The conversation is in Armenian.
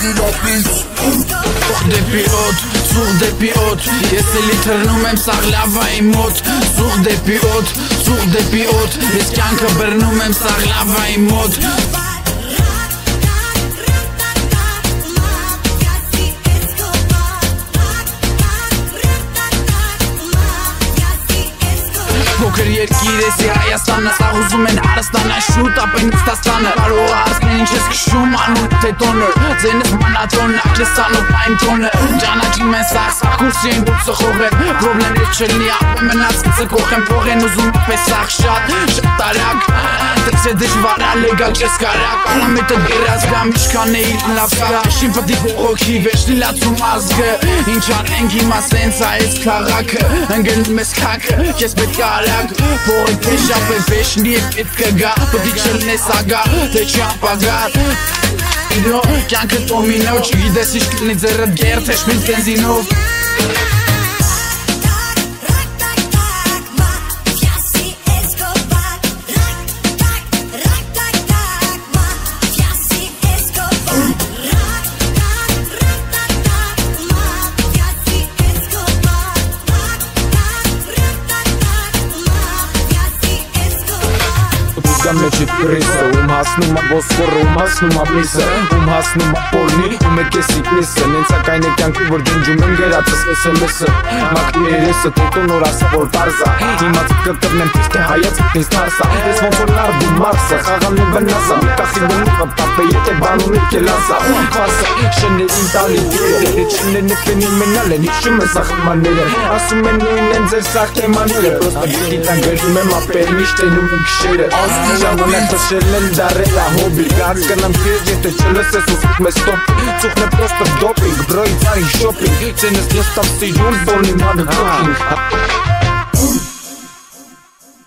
Սուղ դեպի օդ Ես էլի թռնում եմ սաղ լավայի մոտ Սուղ դեպի օդ Ես կյանքը բռնում եմ սաղ լավայի մոտ Փոքր երկիր էսի Հայաստանը Սաղ ուզում են հարստանը Շուտ ապեն Ստաստանը Կարող ասնեն ինչ ես քշում անուտ թե տոնը Ձենս մանատոնը Ակրեսանով այն տոնը Ճանաչում են սաղ Կուրսի են դուք սխող են Պրոբլեմներ չլնի ապեն մնաց կծկող են Փող են ուզում պես սաղ շատ տարակ Դրս է դժվար ալեգալ չես կարակ Արամետը գերած գամ իշխան է իր լավ կա Շին պտի բողոքի վեշնի լացում ազգը Ինչ անենք հիմա սենց այս քաղաքը Ընգնում ես քաքը Ես պետք է արակ Փողը կեշապ է վեշնի է պետք է գա Պտի չլնես ագա թե չապագար Կյանքը տոմինով չգիտես ինչ կլնի ձերըտ գերդ հեշմից բենզինով Մեջի պրիսը, հասնում է ոսկորը, հասնում է միսը հասնում է պորնի, է կեսի կիսը Նենցակայն է կյանքի, որ դնջում են գերացս SMS-ը Մակնի երեսը, տոտոն օրասը, որ պարզա Հիմաց կտրնեմ պիս, թե հայաց կտնից թարսա Ես ոնց որ նարդում մարսը, խաղան ու բնասա Կախի բնիկը տապը, եթե բանում իր կելասա Պարսը, շներին տալի դիրը Չներն է ֆենիմենալ են, հիշում է սախմանները Ասում են նույն են ձեր սախ թեմաները Պրոստը գիտան գրում եմ ապեր, միշտ էնում եմ քշերը Ժամանակ տշել են դարելա հոբի Գաց կնամ քեզ եթե չլսես ուսուք մեզ ստոպ Ծուխն է պրոստը դոպինգ, բրոյի ծարի շոպինգ Ձենս լստավ սիրում, բորնի ման հոքինգ